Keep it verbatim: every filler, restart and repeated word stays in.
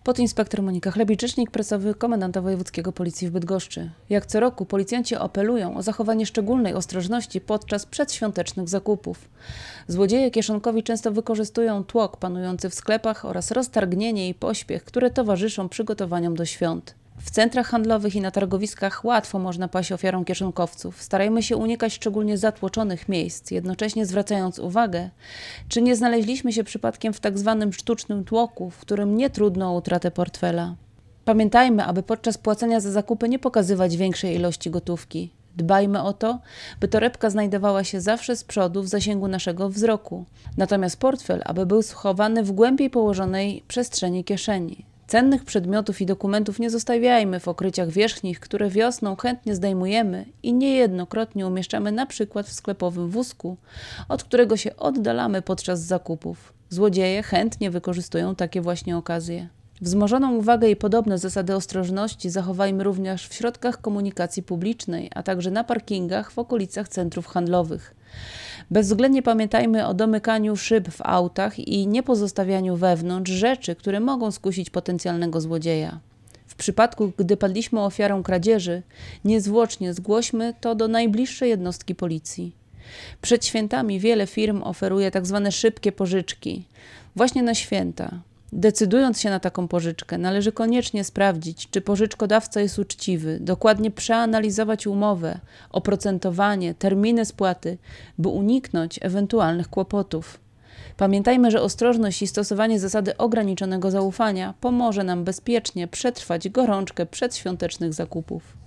Podinspektor Monika Chlebicz, rzecznik prasowy Komendanta Wojewódzkiego Policji w Bydgoszczy. Jak co roku policjanci apelują o zachowanie szczególnej ostrożności podczas przedświątecznych zakupów. Złodzieje kieszonkowi często wykorzystują tłok panujący w sklepach oraz roztargnienie i pośpiech, które towarzyszą przygotowaniom do świąt. W centrach handlowych i na targowiskach łatwo można paść ofiarą kieszonkowców. Starajmy się unikać szczególnie zatłoczonych miejsc, jednocześnie zwracając uwagę, czy nie znaleźliśmy się przypadkiem w tak zwanym sztucznym tłoku, w którym nie trudno o utratę portfela. Pamiętajmy, aby podczas płacenia za zakupy nie pokazywać większej ilości gotówki. Dbajmy o to, by torebka znajdowała się zawsze z przodu w zasięgu naszego wzroku. Natomiast portfel, aby był schowany w głębiej położonej przestrzeni kieszeni. Cennych przedmiotów i dokumentów nie zostawiajmy w okryciach wierzchnich, które wiosną chętnie zdejmujemy i niejednokrotnie umieszczamy na przykład w sklepowym wózku, od którego się oddalamy podczas zakupów. Złodzieje chętnie wykorzystują takie właśnie okazje. Wzmożoną uwagę i podobne zasady ostrożności zachowajmy również w środkach komunikacji publicznej, a także na parkingach w okolicach centrów handlowych. Bezwzględnie pamiętajmy o domykaniu szyb w autach i nie pozostawianiu wewnątrz rzeczy, które mogą skusić potencjalnego złodzieja. W przypadku, gdy padliśmy ofiarą kradzieży, niezwłocznie zgłośmy to do najbliższej jednostki policji. Przed świętami wiele firm oferuje tak zwane szybkie pożyczki. Właśnie na święta. Decydując się na taką pożyczkę, należy koniecznie sprawdzić, czy pożyczkodawca jest uczciwy, dokładnie przeanalizować umowę, oprocentowanie, terminy spłaty, by uniknąć ewentualnych kłopotów. Pamiętajmy, że ostrożność i stosowanie zasady ograniczonego zaufania pomoże nam bezpiecznie przetrwać gorączkę przedświątecznych zakupów.